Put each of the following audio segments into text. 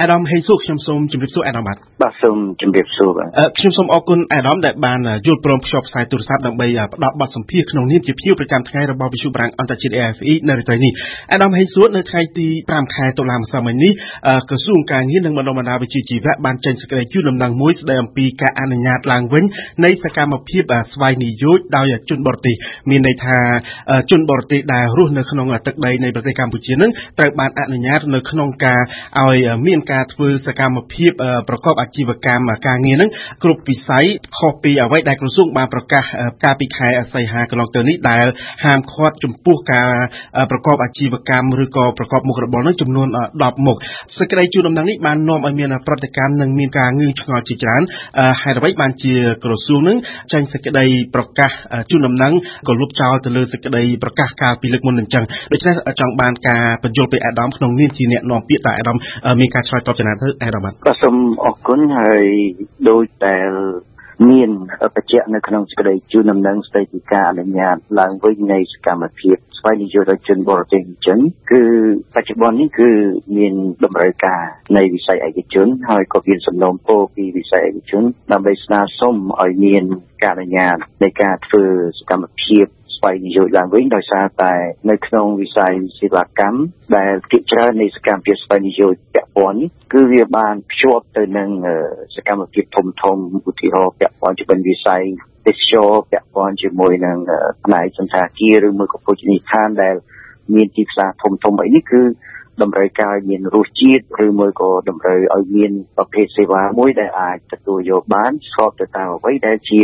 អាដាមហេស៊ូខ្ញុំសូមជម្រាបសួរអាដាមបាទសូមជម្រាបសួរខ្ញុំសូមអរគុណអាដាមដែលបានយល់ព្រមភ្ជាប់ផ្សាយទូរស័ព្ទដើម្បីផ្ដល់បទសម្ភាសន៍ក្នុងនាមជាភ្ញៀវប្រចាំថ្ងៃរបស់វិទ្យុបារាំងអន្តរជាតិ AFE នៅរាត្រីនេះអាដាមហេស៊ូនៅថ្ងៃទី5ខែតុលាម្សិលមិញនេះក្រសួងការងារនិងបណ្ដុំបណ្ដាលវិជ្ជាជីវៈបានចេញសេចក្តីជូនដំណឹងមួយស្ដីអំពីការអនុញ្ញាតឡើងវិញនៃសកម្មភាពស្វ័យនិយោជដោយជនបរទេសមានន័យថាជនបរទេសដែលរស់នៅក្នុងទឹកដីនៃប្រទេសកម្ពុជានឹងត្រូវបានអនុញ្ញាតនៅក្នុងការឲ្យមានការធ្វើសកម្មភាពប្រកបអាជីវកម្មការងារនឹងគ្រប់វិស័យខុសពីអ្វីដែលក្រសួងបានប្រកាសកាលពីខែសីហាកន្លងទៅនេះដែលហាមឃាត់ចំពោះការប្រកបអាជីវកម្មឬក៏ប្រកបមុខរបរនឹងចំនួន10មុខសេចក្តីជូនដំណឹងនេះបាននាំឲ្យមានប្រតិកម្មនិងមានការងឿងឆ្ងល់ជាច្រើនហេតុអ្វីបានជាក្រសួងនឹងចេញសេចក្តីប្រកាសជូនដំណឹងក៏លុបចោលទៅលើសេចក្តីប្រកាសកាលពីលើកមុនអញ្ចឹងដូច្នេះចង់បានការបញ្យល់ពីអាដាមក្នុងនាមជាអ្នកនាំពាក្យតើអាដាមមានការឆ្លើយតបចំណាទៅអាដាមបាទសូមអរគុណហើយដោយដែលមានបញ្ជាក់នៅក្នុងសេចក្តីជូនដំណឹងស្តីពីការអនុញ្ញាតឡើងវិញនៃសកម្មភាពស្វ័យនិយោជដោយជនបរទេសអញ្ចឹងគឺបច្ចុប្បន្ននេះគឺមានតម្រូវការនៃវិស័យឯកជនហើយក៏មានសំណូមពរពីវិស័យឯកជនដើម្បីស្នើសុំឲ្យមានការអនុញ្ញាតនៃការធ្វើសកម្មភាពស្វ័យនិយោជឡើងវិញដោយសារតែនៅក្នុងវិស័យសេវាកម្មដែលភាគច្រើននៃសកម្មភាពស្វ័យនិយោជពាក់ព័ន្ធនេះគឺវាបានភ្ជាប់ទៅនឹងសកម្មភាពធំឧទាហរណ៍ពាក់ព័ន្ធជាមួយវិស័យទេសចរណ៍ពាក់ព័ន្ធជាមួយនឹងផ្នែកសន្តាគារឬមួយក៏ភោជនីយដ្ឋានដែលមានទីផ្សារធំអីនេះគឺតម្រូវការមានរសជាតិឬមួយក៏តម្រូវឲ្យមានប្រភេទសេវាមួយដែលអាចទទួលយកបានស្របទៅតាមអ្វីដែលជា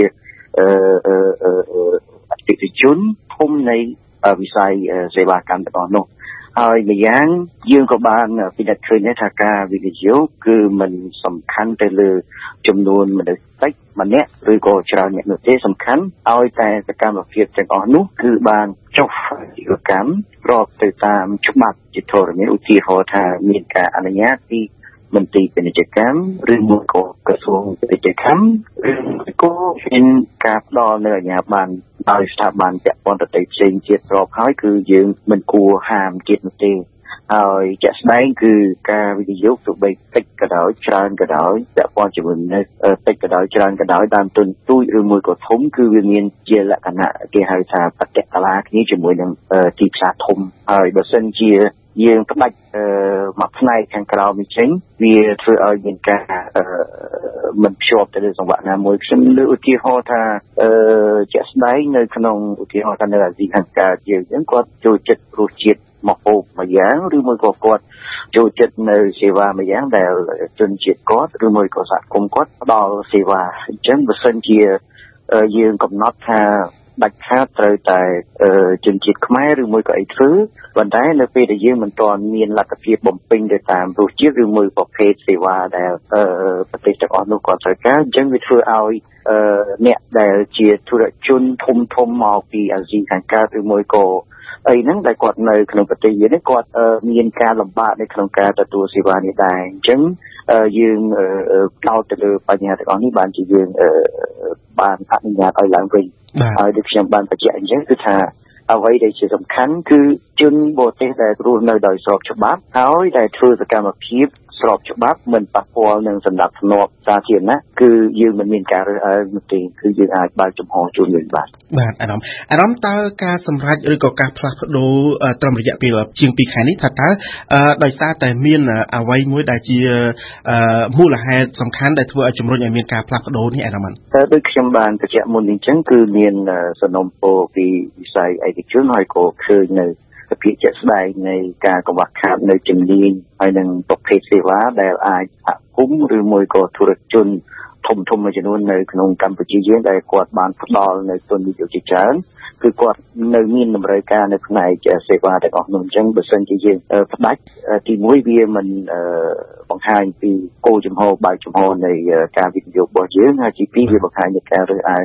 អតិថិជនធំនៃវិស័យសេវាកម្មទាំងនោះហើយម្យ៉ាងយើងក៏បានពិនិត្យឃើញថាការវិនិយោគគឺមិនសំខាន់ទៅលើចំនួនមនុស្សតិចម្នាក់ឬក៏ច្រើនអ្នកនោះទេសំខាន់ឲ្យតែសកម្មភាពទាំងអស់នោះគឺបានចុះអាជីវកម្មស្របទៅតាមច្បាប់ជាធរមានឧទាហរណ៍ថាមានការអនុញ្ញាតពីមន្ទីរពាណិជ្ជកម្មឬមួយក៏ក្រសួងពាណិជ្ជកម្មឬក៏មានការផ្ដល់នៅអាជ្ញាប័ណ្ណដោយស្ថាប័នពាក់ព័ន្ធដទៃផ្សេងទៀតស្របហើយគឺយើងមិនគួរហាមទៀតនោះទេហើយជាក់ស្ដែងគឺការវិនិយោគទោះបីតិចក៏ដោយច្រើនក៏ដោយពាក់ព័ន្ធជាមួយនៅតិចក៏ដោយច្រើនក៏ដោយតាមទុនទូចឬមួយក៏ធំគឺវាមានជាលក្ខណៈគេហៅថាបតិកលាគ្នាជាមួយនឹងទីផ្សារធំហើយបើសិនជាយើងផ្ដាច់មួយផ្នែកខាងក្រោមនេះចេញវាធ្វើឲ្យមានការមិនភ្ជាប់ទៅលើសង្វាក់ណាមួយខ្ញុំលើកឧទាហរណ៍ថាជាក់ស្ដែងនៅក្នុងឧទាហរណ៍ថានៅអាស៊ីខាងកើតយើងអញ្ចឹងគាត់ចូលចិត្តរសជាតិមកហូបមួយយ៉ាងឬមួយក៏គាត់ចូលចិត្តនៅសេវាមួយយ៉ាងដែលជនជាតិគាត់ឬមួយក៏សហគមន៍គាត់ផ្ដល់សេវាអញ្ចឹងបើសិនជាយើងកំណត់ថាដាច់ខាតត្រូវតែជនជាតិខ្មែរឬមួយក៏អីធ្វើប៉ុន្តែនៅពេលដែលយើងមិនទាន់មានលទ្ធភាពបំពេញទៅតាមរសជាតិឬមួយប្រភេទសេវាដែលប្រទេសទាំងអស់នោះគាត់ត្រូវការអញ្ចឹងវាធ្វើឲ្យអ្នកដែលជាធុរជនធំមកពីអាស៊ីខាងកើតឬមួយក៏អីហ្នឹងដែលគាត់នៅក្នុងប្រទេសយើងនេះគាត់មានការលំបាកនៅក្នុងការទទួលសេវានេះដែរអញ្ចឹងយើងផ្ដោតទៅលើបញ្ហាទាំងអស់នេះបានជាយើងបានអនុញ្ញាតឲ្យឡើងវិញហើយដូចខ្ញុំបានបញ្ជាក់អញ្ចឹងគឺថាអ្វីដែលជាសំខាន់គឺជនបរទេសដែលរស់នៅដោយស្របច្បាប់ហើយដែលធ្វើសកម្មភាពស្របច្បាប់មិនប៉ះពាល់នឹងសណ្ដាប់ធ្នាប់សាធារណៈគឺយើងមិនមានការរើសអើងនោះទេគឺយើងអាចបើកចំហជូនយើងបានបាទអារម្មណ៍តើការសម្រេចឬក៏ការផ្លាស់ប្ដូរត្រឹមរយៈពេលជាង2ខែនេះថាតើដោយសារតែមានអ្វីមួយដែលជាមូលហេតុសំខាន់ដែលធ្វើឲ្យជំរុញឲ្យមានការផ្លាស់ប្ដូរនេះអារម្មណ៍ដូចខ្ញុំបានបញ្ជាក់មុននេះអញ្ចឹងគឺមានសំណុំពរពីវិស័យឯកជនហើយក៏ឃើញនៅសភាពជាក់ស្ដែងនៃការកង្វះខាតនៅជំនាញហើយនឹងប្រភេទសេវាដែលអាចសហគមន៍ឬមួយក៏ធុរជនធំមួយចំនួននៅក្នុងកម្ពុជាយើងដែលគាត់បានផ្ដល់នៅទុនវិនិយោគជាច្រើនគឺគាត់នៅមានតម្រូវការនៅផ្នែកសេវាទាំងអស់នោះអញ្ចឹងបើសិនជាយើងផ្ដាច់ទីមួយវាមិនបង្ហាញពីគោលចំហបើកចំហនៃការវិនិយោគរបស់យើងហើយទីពីរវាបង្ហាញពីការរើសអើង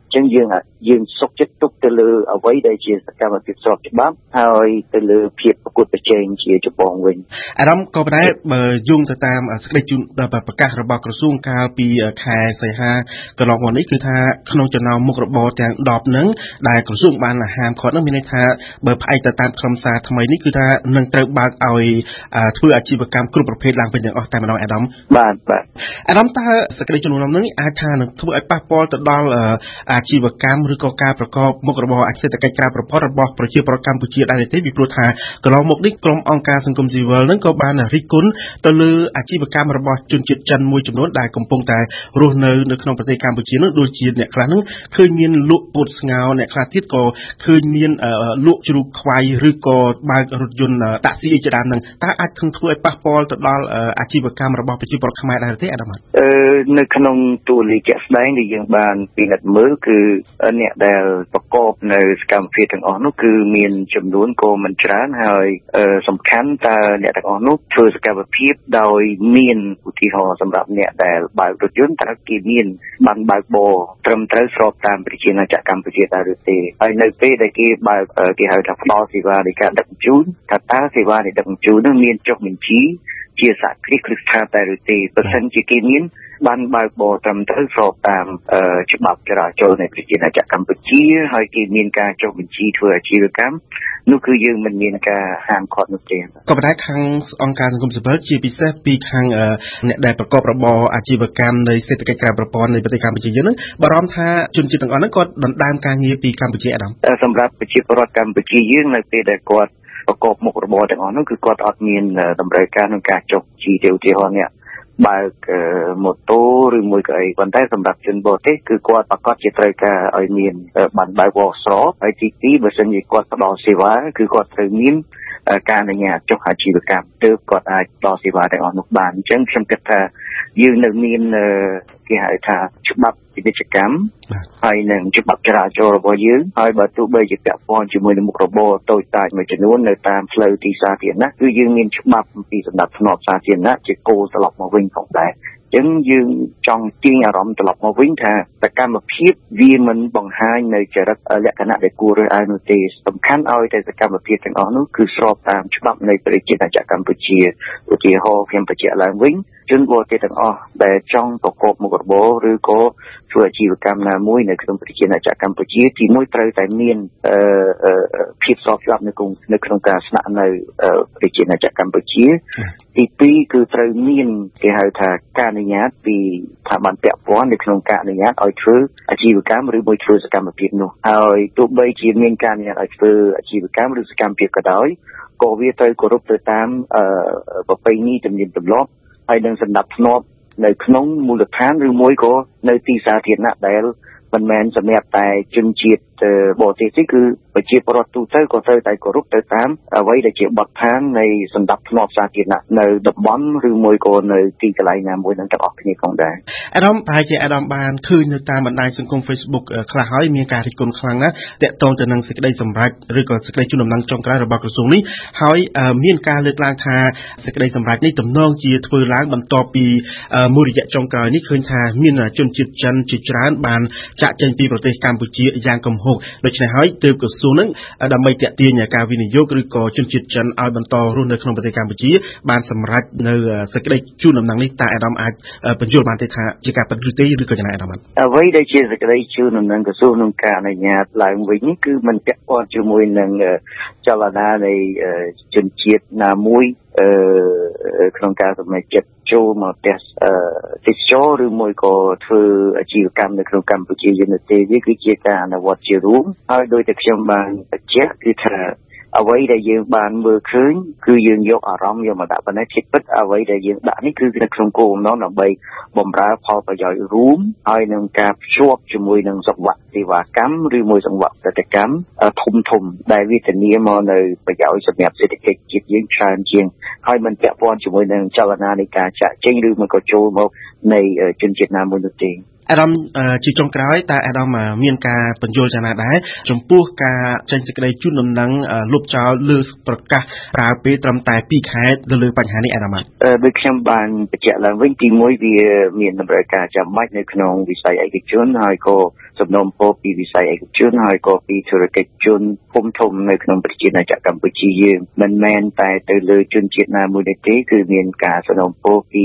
ចឹងយើងសុខចិត្តទុកទៅលើអ្វីដែលជាសកម្មភាពស្របច្បាប់ហើយទៅលើភាពប្រកួតប្រជែងជាចម្បងវិញអារម្មណ៍ក៏ប៉ុន្តែបើយោងទៅតាមសេចក្តីជូនប្រកាសរបស់ក្រសួងកាលពីខែសីហាកន្លងមកនេះគឺថាក្នុងចំណោមមុខរបរទាំង10ហ្នឹងដែលក្រសួងបានហាមឃាត់នោះមានន័យថាបើផ្អែកទៅតាមខ្លឹមសារថ្មីនេះគឺថានឹងត្រូវបើកឲ្យធ្វើអាជីវកម្មគ្រប់ប្រភេទឡើងវិញទាំងអស់តែម្ដងអាដាមបាទអាដាមតើសេចក្តីជំនុំហ្នឹងអាចថានឹងធ្វើឲ្យប៉ះពាល់ទៅដល់អាជីវកម្មឬក៏ការប្រកបមុខរបរសេដ្ឋកិច្ចក្រៅប្រព័ន្ធរបស់ប្រជាពលរដ្ឋកម្ពុជាដែរទេពីព្រោះថាកន្លងមកនេះក្រុមអង្គការសង្គមស៊ីវិលហ្នឹងក៏បានរិះគន់ទៅលើអាជីវកម្មរបស់ជនជាតិចិនមួយចំនួនដែលកំពុងតែរស់នៅក្នុងប្រទេសកម្ពុជានោះដូចជាអ្នកខ្លះហ្នឹងឃើញមានលក់ពោតស្ងោរអ្នកខ្លះទៀតក៏ឃើញមានលក់ជ្រូកខ្វៃឬក៏បើករថយន្តតាក់ស៊ីជាដើមហ្នឹងតើអាចធ្វើឲ្យប៉ះពាល់ទៅដល់អាជីវកម្មរបស់ប្រជាពលរដ្ឋខ្មែរដែរទេអាដាមនៅក្នុងតួលេខជាក់ស្ដែងដែលយើងបានពិនិត្យមើលគឺអ្នកដែលប្រកបនៅសកម្មភាពទាំងអស់នោះគឺមានចំនួនក៏មិនច្រើនហើយសំខាន់តើអ្នកទាំងអស់នោះធ្វើសកម្មភាពដោយមានឧទាហរណ៍សម្រាប់អ្នកដែលបើករថយន្តតើគេមានប័ណ្ណបើកបរត្រឹមត្រូវស្របតាមប្រជាណាចក្រកម្ពុជាដែរឬទេហើយនៅពេលដែលគេបើកគេហៅថាផ្ដល់សេវានៃការដឹកជញ្ជូនតើសេវានៃដឹកជញ្ជូននោះមានចុះបញ្ជីជាសហគ្រាសគ្រឹះស្ថានដែរឬទេបើសិនជាគេមានបានបើកបរត្រឹមត្រូវស្របតាមច្បាប់ចរាចរណ៍នៃប្រជាណាចក្រកម្ពុជាហើយគេមានការចុះបញ្ជីធ្វើអាជីវកម្មនោះគឺយើងមិនមានការហាមឃាត់នោះទេក៏ប៉ុន្តែខាងអង្គការសង្គមស៊ីវិលជាពិសេសពីខាងអ្នកដែលប្រកបរបរអាជីវកម្មនៃសេដ្ឋកិច្ចក្រៅប្រព័ន្ធនៃប្រទេសកម្ពុជាយើងហ្នឹងបារម្ភថាជនជាតិទាំងអស់ហ្នឹងគាត់ដណ្ដើមការងារពីកម្ពុជាអាដាមសម្រាប់ប្រជាពលរដ្ឋកម្ពុជាយើងនៅពេលដែលគាត់ប្រកបមុខរបរទាំងអស់នោះគឺគាត់អត់មានតម្រូវការក្នុងការចុះជីទៅឧទាហរណ៍នេះបើកម៉ូតូឬមួយក៏អីប៉ុន្តែសម្រាប់ជនបរទេសគឺគាត់ប្រកាសជាត្រូវការឲ្យមានប័ណ្ណបើកបរស្របហើយទី2បើសិនជាគាត់ផ្ដល់សេវាគឺគាត់ត្រូវមានការអនុញ្ញាតចុះអាជីវកម្មទើបគាត់អាចផ្ដល់សេវាទាំងអស់នោះបានអញ្ចឹងខ្ញុំគិតថាយើងនៅមានគេហៅថាច្បាប់ពាណិជ្ជកម្មហើយនឹងច្បាប់ចរាចរណ៍របស់យើងហើយបើទោះបីជាពាក់ព័ន្ធជាមួយនឹងមុខរបរតូចតាចមួយចំនួននៅតាមផ្លូវទីសាធារណៈគឺយើងមានច្បាប់ពីសម្ដាប់ធ្នាប់សាធារណៈជាគោលត្រឡប់មកវិញផងដែរចឹងយើងចង់ទាញអារម្មណ៍ត្រឡប់មកវិញថាសកម្មភាពវាមិនបង្ហាញនៅចរិតលក្ខណៈដែលគួររើសអើងនោះទេសំខាន់ឲ្យតែសកម្មភាពទាំងអស់នោះគឺស្របតាមច្បាប់នៃប្រជាណាចក្រកម្ពុជាឧទាហរណ៍ខ្ញុំបញ្ជាក់ឡើងវិញជនបរទេសទាំងអស់ដែលចង់ប្រកបមុខរបរឬក៏ធ្វើអាជីវកម្មណាមួយនៅក្នុងប្រជាណាចក្រកម្ពុជាទីមួយត្រូវតែមានភាពស្របច្បាប់នៅក្នុងការស្នាក់នៅប្រជាណាចក្រកម្ពុជាទី2គឺត្រូវមានគេហៅថាការអនុញ្ញាតពីស្ថាប័នពាក់ព័ន្ធនៅក្នុងការអនុញ្ញាតឲ្យធ្វើអាជីវកម្មឬមួយធ្វើសកម្មភាពនោះហើយទោះបីជាមានការអនុញ្ញាតឲ្យធ្វើអាជីវកម្មឬសកម្មភាពក៏ដោយក៏វាត្រូវគោរពទៅតាមប្រពៃណីទំនៀមទម្លាប់ហើយនឹងសណ្ដាប់ធ្នាប់នៅក្នុងមូលដ្ឋានឬមួយក៏នៅទីសាធារណៈដែលមិនមែនសម្រាប់តែជនជាតិបរទេសទេគឺប្រជាពលរដ្ឋទូទៅក៏ត្រូវតែគោរពទៅតាមអ្វីដែលជាបទដ្ឋាននៃសណ្ដាប់ធ្នាប់សាធារណៈនៅតំបន់ឬមួយក៏នៅទីកន្លែងណាមួយនឹងទាំងអស់គ្នាផងដែរអាដាមប្រហែលជាអាដាមបានឃើញនៅតាមបណ្ដាញសង្គម Facebook ខ្លះហើយមានការរិះគន់ខ្លាំងណាស់ទាក់ទងទៅនឹងសេចក្តីសម្រេចឬក៏សេចក្តីជូនដំណឹងចុងក្រោយរបស់ក្រសួងនេះហើយមានការលើកឡើងថាសេចក្តីសម្រេចនេះទំនងជាធ្វើឡើងបន្ទាប់ពីមួយរយៈចុងក្រោយនេះឃើញថាមានជនជាតិចិនជាច្រើនបានចាក់ចេញពីប្រទេសកម្ពុជាយ៉ាងគំហុកដូច្នេះហើយទើបក្រសួងនឹងដើម្បីទាក់ទាញការវិនិយោគឬក៏ជនជាតិចិនឲ្យបន្តរស់នៅក្នុងប្រទេសកម្ពុជាបានសម្រេចនៅសេចក្តីជូនដំណឹងនេះតើអាដាមអាចបញ្យល់បានទេថាជាការពិតឬទេឬក៏យ៉ាងណាអាដាមអ្វីដែលជាសេចក្តីជូនដំណឹងក្រសួងក្នុងការអនុញ្ញាតឡើងវិញនេះគឺមិនពាក់ព័ន្ធជាមួយនឹងចលនានៃជនជាតិណាមួយក្នុងការសម្រេចចិត្តចូលមកទេសចរឬមួយក៏ធ្វើអាជីវកម្មនៅក្នុងកម្ពុជាយើងទេវាគឺជាការអនុវត្តជារួមហើយដោយតែខ្ញុំបានបញ្ជាក់គឺថាអ្វីដែលយើងបានមើលឃើញគឺយើងយកអារម្មណ៍យកមកដាក់ប៉ុណ្ណេះជាពិតអ្វីដែលយើងដាក់នេះគឺនៅក្នុងគោលបំណងដើម្បីបម្រើផលប្រយោជន៍រួមហើយនឹងការភ្ជាប់ជាមួយនឹងសង្វាក់សេវាកម្មឬមួយសង្វាក់ផលិតកម្មធំដែលវាធានាមកនៅប្រយោជន៍សម្រាប់សេដ្ឋកិច្ចជាតិយើងច្រើនជាងហើយមិនពាក់ព័ន្ធជាមួយនឹងចលនានៃការចាក់ចេញឬមួយក៏ចូលមកនៃជនជាតិណាមួយនោះទេអាដាមជាចុងក្រោយតើអាដាមមានការបញ្យល់យ៉ាងណាដែរចំពោះការចេញសេចក្តីជូនដំណឹងលុបចោលលើប្រកាសប្រើពេលត្រឹមតែ2ខែទៅលើបញ្ហានេះអាដាមដូចខ្ញុំបានបញ្ជាក់ឡើងវិញទី1វាមានតម្រូវការចាំបាច់នៅក្នុងវិស័យឯកជនហើយក៏សំណូមពរពីវិស័យឯកជនហើយក៏ពីធុរកិច្ចជនធំនៅក្នុងប្រជាជាតិកម្ពុជាយើងមិនមែនតែទៅលើជនជាតិណាមួយទេគឺមានការសំណូមពរពី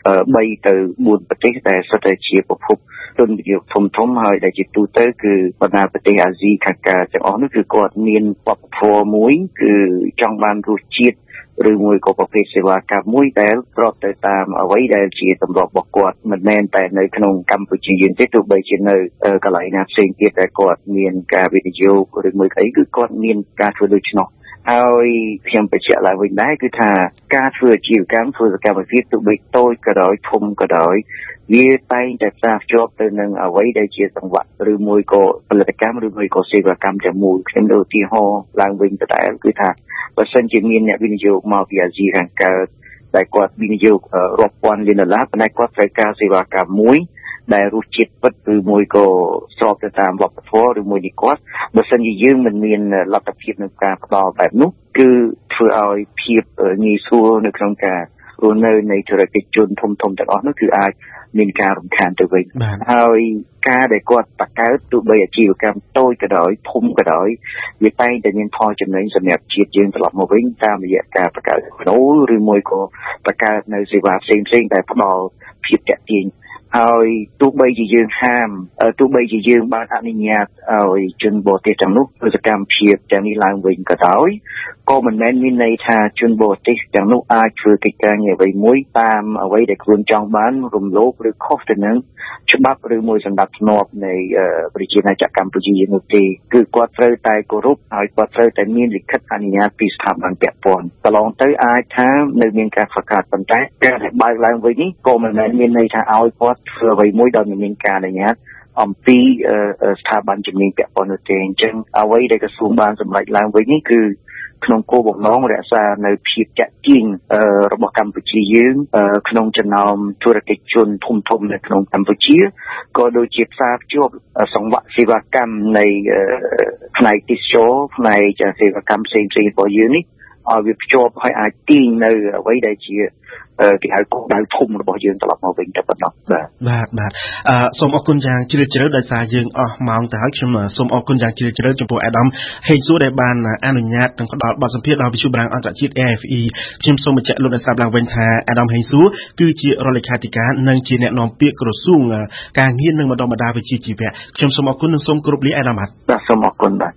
3ទៅ4ប្រទេសដែលសុទ្ធតែជាប្រភពទុនវិនិយោគធំហើយដែលជាទូទៅគឺបណ្ដាប្រទេសអាស៊ីខាងកើតទាំងអស់នោះគឺគាត់មានវប្បធម៌មួយគឺចង់បានរសជាតិឬមួយក៏ប្រភេទសេវាកម្មមួយដែលស្របទៅតាមអ្វីដែលជាទម្លាប់របស់គាត់មិនមែនតែនៅក្នុងកម្ពុជាយើងទេទោះបីជានៅកន្លែងណាផ្សេងទៀតដែលគាត់មានការវិនិយោគឬមួយអីគឺគាត់មានការធ្វើដូច្នោះហើយខ្ញុំបញ្ជាក់ឡើងវិញដែរគឺថាការធ្វើអាជីវកម្មធ្វើសកម្មភាពទោះបីតូចក៏ដោយធំក៏ដោយវាតែងតែផ្សារភ្ជាប់ទៅនឹងអ្វីដែលជាសង្វាក់ឬមួយក៏ផលិតកម្មឬមួយក៏សេវាកម្មទាំងមូលខ្ញុំឧទាហរណ៍ឡើងវិញដដែលគឺថាបើសិនជាមានអ្នកវិនិយោគមកពីអាស៊ីខាងកើតដែលគាត់វិនិយោគរាប់ពាន់លានដុល្លារប៉ុន្តែគាត់ត្រូវការសេវាកម្មមួយដែលរសជាតិពិតឬមួយក៏ស្របទៅតាមវប្បធម៌ឬមួយនេះគាត់បើសិនជាយើងមិនមានលទ្ធភាពក្នុងការផ្ដល់បែបនោះគឺធ្វើឲ្យភាពងាយស្រួលនៅក្នុងការរស់នៅនៃធុរកិច្ចជនធំទាំងអស់នោះគឺអាចមានការរំខានទៅវិញហើយការដែលគាត់បង្កើតទោះបីអាជីវកម្មតូចក៏ដោយធំក៏ដោយវាតែងតែមានផលចំណេញសម្រាប់ជាតិយើងត្រឡប់មកវិញតាមរយៈការបង្កើតចំណូលឬមួយក៏បង្កើតនៅសេវាផ្សេងៗដែលផ្ដល់ភាពទាក់ទាញហើយទោះបីជាយើងហាមទោះបីជាយើងបានអនុញ្ញាតឲ្យជនបរទេសទាំងនោះធ្វើសកម្មភាពទាំងនេះឡើងវិញក៏ដោយក៏មិនមែនមានន័យថាជនបរទេសទាំងនោះអាចធ្វើកិច្ចការងារអ្វីមួយតាមអ្វីដែលខ្លួនចង់បានរំលោភឬខុសទៅនឹងច្បាប់ឬមួយសណ្ដាប់ធ្នាប់នៃប្រជាណាចក្រកម្ពុជាយើងនោះទេគឺគាត់ត្រូវតែគោរពហើយគាត់ត្រូវតែមានលិខិតអនុញ្ញាតពីស្ថាប័នពាក់ព័ន្ធកន្លងទៅអាចថានៅមានការខ្វះខាតប៉ុន្តែការដែលបើកឡើងវិញនេះក៏មិនមែនមានន័យថាឲ្យគាត់ធ្វើអ្វីមួយដោយមិនមានការអនុញ្ញាតអំពីស្ថាប័នជំនាញពាក់ព័ន្ធនោះទេអញ្ចឹងអ្វីដែលក្រសួងបានសម្រេចឡើងវិញនេះគឺក្នុងគោលបំណងរក្សានៅភាពតាក់ទាញរបស់កម្ពុជាយើងក្នុងចំណោមធុរកិច្ចជនធំនៅក្នុងកម្ពុជាក៏ដូចជាផ្សារភ្ជាប់សង្វាក់សេវាកម្មនៃផ្នែកទេសចរផ្នែកសេវាកម្មផ្សេងៗរបស់យើងនេះឲ្យវាភ្ជាប់ឲ្យអាចទាញនៅអ្វីដែលជាគេហៅគោលដៅធំរបស់យើងត្រឡប់មកវិញតែប៉ុណ្ណោះបាទសូមអរគុណយ៉ាងជ្រាលជ្រៅដោយសារយើងអស់ម៉ោងទៅហើយខ្ញុំសូមអរគុណយ៉ាងជ្រាលជ្រៅចំពោះអាដាមហេងសួរដែលបានអនុញ្ញាតនិងផ្ដល់បទសម្ភាសន៍ដល់វិទ្យុបារាំងអន្តរជាតិ AFE ខ្ញុំសូមបញ្ជាក់លោកអ្នកស្ដាប់ឡើងវិញថាអាដាមហេងសួរគឺជារដ្ឋលេខាធិការនិងជាអ្នកនាំពាក្យក្រសួងការងារនិងបណ្ដុំបណ្ដាវិជ្ជាជីវៈខ្ញុំសូមអរគុណនិងសូមគោរពលាអាដាមបាទសូមអរគុណបាទ